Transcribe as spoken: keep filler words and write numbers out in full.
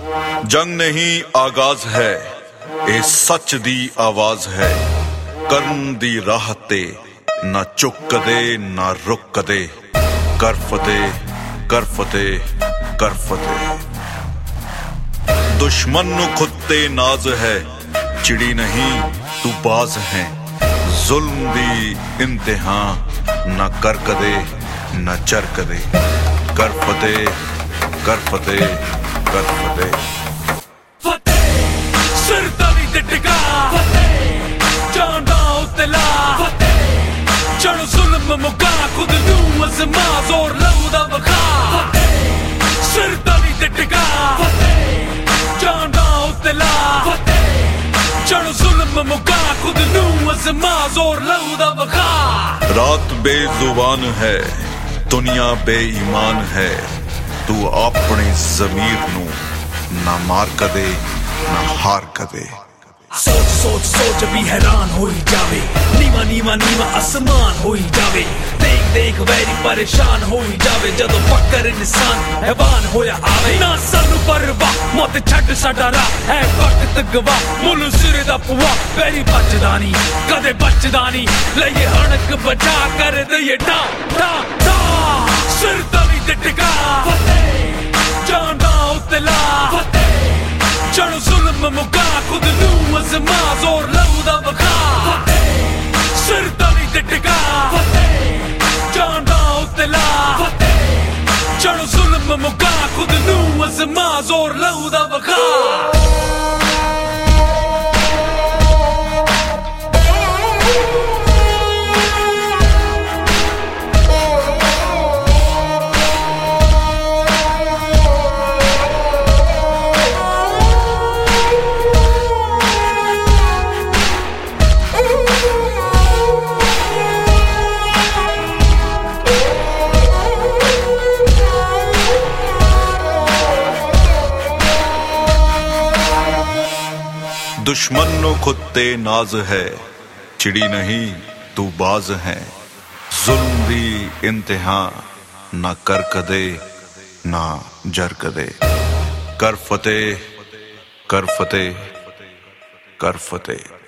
जंग नहीं आगाज है, ए सच दी आवाज है। कर्म दी राह ते ना चुक कदे ना रुक कदे। कर फतेह कर फतेह कर फतेह। दुश्मन नु खुद ते नाज है, चिड़ी नहीं तू बाज है। जुल्म दी इंतहा ना कर कदे ना चर कदे। कर फतेह कर फतेह कर फतेह। सिर तली ते टिका जान उत्ते ला। चढ़ जुल्म मुका खुद नू अज़मा जोर लहू दा वखा। सिर तली ते टिका जान उत्ते ला। चढ़ जुल्म मुका खुद नू अज़मा जोर लहू दा वखा। रात बेजुबान है, दुनिया बेईमान है। तू अपने ज़मीर नू ना मार कदे ना हार कदे। सोच सोच सोच भी हैरान हो ही जावे। नीवा नीवा नीवा आसमान हो ही जावे। देख देख वैरी परेशान हो ही जावे। जदों फकर इंसान हैवान होया आवे। ना सानू परवाह मौत छड्ड साडा राह है वक्त गवाह। मुल्ल सिरे दा पुआ वैरी बचदा नी कदे बचदा नी। लइए हणक बचा कर दइए डा डा डा। सिर तली ते टिका जान दा उत्ते ला। चढ़ जुल्म मुका खुद नू अज़मा जोर लहू दा वखा। सिर तली ते टिका जान दा उत्ते ला। चढ़ जुल्म मुका खुद नू अज़मा जोर लहू दा वखा। दुश्मन नु खुद ते नाज है, चिड़ी नहीं तू बाज है। जुल्म दी इंतहा ना कर कदे ना जर कदे। कर फतेह कर फतेह कर फतेह।